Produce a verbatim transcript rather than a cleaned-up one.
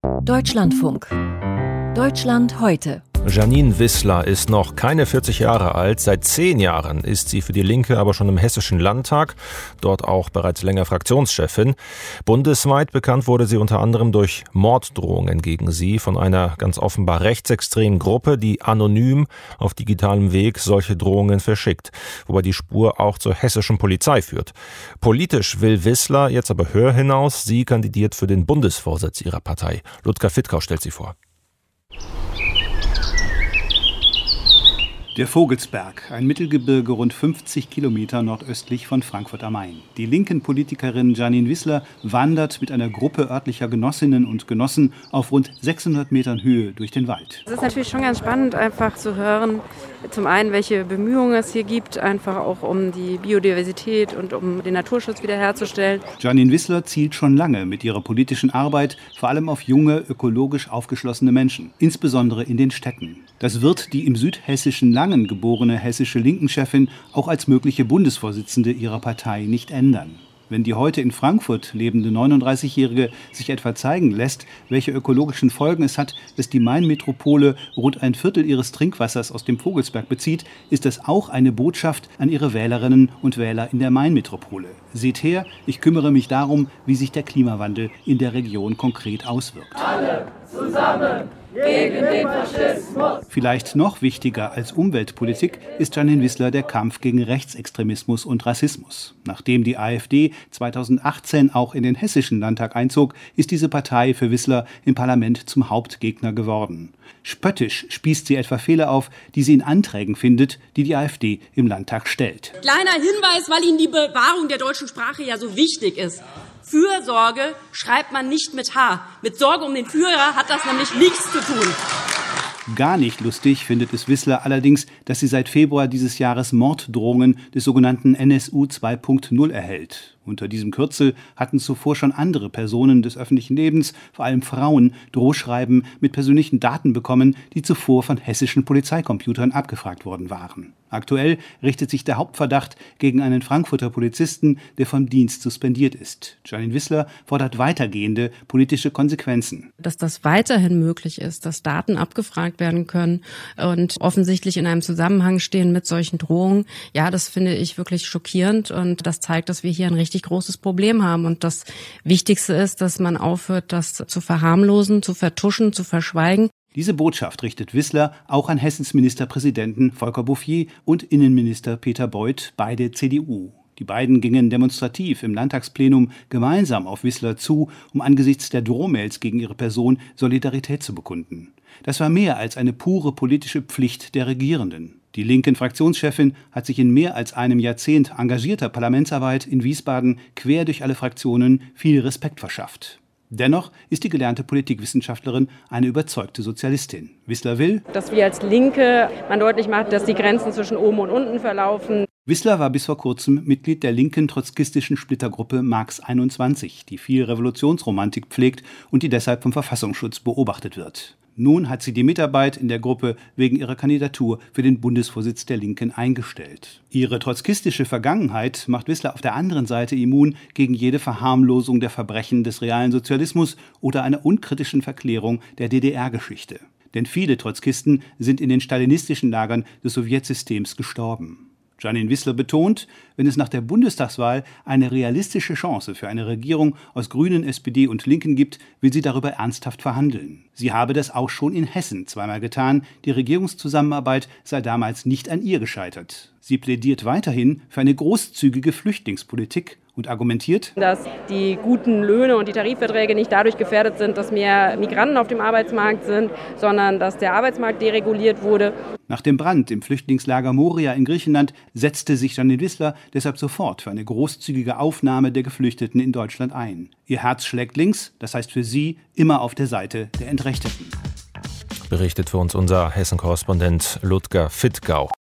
Deutschlandfunk. Deutschland heute. Jeanine Wissler ist noch keine vierzig Jahre alt. Seit zehn Jahren ist sie für die Linke aber schon im Hessischen Landtag, dort auch bereits länger Fraktionschefin. Bundesweit bekannt wurde sie unter anderem durch Morddrohungen gegen sie von einer ganz offenbar rechtsextremen Gruppe, die anonym auf digitalem Weg solche Drohungen verschickt, wobei die Spur auch zur hessischen Polizei führt. Politisch will Wissler jetzt aber höher hinaus. Sie kandidiert für den Bundesvorsitz ihrer Partei. Ludger Fittkau stellt sie vor. Der Vogelsberg, ein Mittelgebirge rund fünfzig Kilometer nordöstlich von Frankfurt am Main. Die linken Politikerin Jeanine Wissler wandert mit einer Gruppe örtlicher Genossinnen und Genossen auf rund sechshundert Metern Höhe durch den Wald. Es ist natürlich schon ganz spannend, einfach zu hören, zum einen, welche Bemühungen es hier gibt, einfach auch um die Biodiversität und um den Naturschutz wiederherzustellen. Jeanine Wissler zielt schon lange mit ihrer politischen Arbeit vor allem auf junge, ökologisch aufgeschlossene Menschen, insbesondere in den Städten. Das wird die im südhessischen Langen geborene hessische Linken-Chefin auch als mögliche Bundesvorsitzende ihrer Partei nicht ändern. Wenn die heute in Frankfurt lebende neununddreißigjährige sich etwa zeigen lässt, welche ökologischen Folgen es hat, dass die Main-Metropole rund ein Viertel ihres Trinkwassers aus dem Vogelsberg bezieht, ist das auch eine Botschaft an ihre Wählerinnen und Wähler in der Main-Metropole. Seht her, ich kümmere mich darum, wie sich der Klimawandel in der Region konkret auswirkt. Alle zusammen gegen den Faschismus! Vielleicht noch wichtiger als Umweltpolitik ist Jeanine Wissler der Kampf gegen Rechtsextremismus und Rassismus. Nachdem die AfD zweitausendachtzehn auch in den Hessischen Landtag einzog, ist diese Partei für Wissler im Parlament zum Hauptgegner geworden. Spöttisch spießt sie etwa Fehler auf, die sie in Anträgen findet, die die AfD im Landtag stellt. Kleiner Hinweis, weil Ihnen die Bewahrung der deutschen Sprache ja so wichtig ist. Fürsorge schreibt man nicht mit H. Mit Sorge um den Führer hat das nämlich nichts zu tun. Gar nicht lustig findet es Wissler allerdings, dass sie seit Februar dieses Jahres Morddrohungen des sogenannten N S U zwei Punkt null erhält. Unter diesem Kürzel hatten zuvor schon andere Personen des öffentlichen Lebens, vor allem Frauen, Drohschreiben mit persönlichen Daten bekommen, die zuvor von hessischen Polizeicomputern abgefragt worden waren. Aktuell richtet sich der Hauptverdacht gegen einen Frankfurter Polizisten, der vom Dienst suspendiert ist. Jeanine Wissler fordert weitergehende politische Konsequenzen. Dass das weiterhin möglich ist, dass Daten abgefragt werden können und offensichtlich in einem Zusammenhang stehen mit solchen Drohungen, ja, das finde ich wirklich schockierend und das zeigt, dass wir hier ein richtig großes Problem haben. Und das Wichtigste ist, dass man aufhört, das zu verharmlosen, zu vertuschen, zu verschweigen. Diese Botschaft richtet Wissler auch an Hessens Ministerpräsidenten Volker Bouffier und Innenminister Peter Beuth, beide C D U. Die beiden gingen demonstrativ im Landtagsplenum gemeinsam auf Wissler zu, um angesichts der Drohmails gegen ihre Person Solidarität zu bekunden. Das war mehr als eine pure politische Pflicht der Regierenden. Die linken Fraktionschefin hat sich in mehr als einem Jahrzehnt engagierter Parlamentsarbeit in Wiesbaden quer durch alle Fraktionen viel Respekt verschafft. Dennoch ist die gelernte Politikwissenschaftlerin eine überzeugte Sozialistin. Wissler will, dass wir als Linke man deutlich macht, dass die Grenzen zwischen oben und unten verlaufen. Wissler war bis vor kurzem Mitglied der linken trotzkistischen Splittergruppe Marx einundzwanzig, die viel Revolutionsromantik pflegt und die deshalb vom Verfassungsschutz beobachtet wird. Nun hat sie die Mitarbeit in der Gruppe wegen ihrer Kandidatur für den Bundesvorsitz der Linken eingestellt. Ihre trotzkistische Vergangenheit macht Wissler auf der anderen Seite immun gegen jede Verharmlosung der Verbrechen des realen Sozialismus oder einer unkritischen Verklärung der D D R-Geschichte. Denn viele Trotzkisten sind in den stalinistischen Lagern des Sowjetsystems gestorben. Jeanine Wissler betont, wenn es nach der Bundestagswahl eine realistische Chance für eine Regierung aus Grünen, S P D und Linken gibt, will sie darüber ernsthaft verhandeln. Sie habe das auch schon in Hessen zweimal getan. Die Regierungszusammenarbeit sei damals nicht an ihr gescheitert. Sie plädiert weiterhin für eine großzügige Flüchtlingspolitik und argumentiert, dass die guten Löhne und die Tarifverträge nicht dadurch gefährdet sind, dass mehr Migranten auf dem Arbeitsmarkt sind, sondern dass der Arbeitsmarkt dereguliert wurde. Nach dem Brand im Flüchtlingslager Moria in Griechenland setzte sich Jeanine Wissler deshalb sofort für eine großzügige Aufnahme der Geflüchteten in Deutschland ein. Ihr Herz schlägt links, das heißt für sie immer auf der Seite der Entrechteten. Berichtet für uns unser Hessen-Korrespondent Ludger Fittkau.